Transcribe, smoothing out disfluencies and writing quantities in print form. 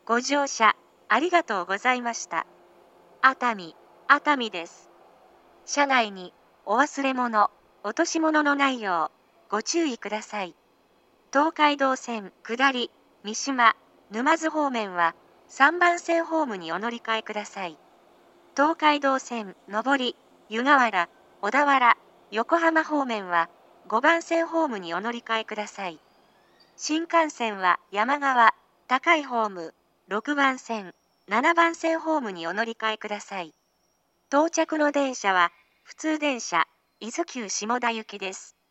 ご乗車ありがとうございました。熱海です。車内にお忘れ物、落とし物のないようご注意ください。東海道線下り三島、沼津方面は3番線ホームにお乗り換えください。東海道線上り湯河原、小田原、横浜方面は5番線ホームにお乗り換えください。新幹線は山側、高いホーム、6番線、7番線ホームにお乗り換えください。到着の電車は普通電車、伊豆急下田行きです。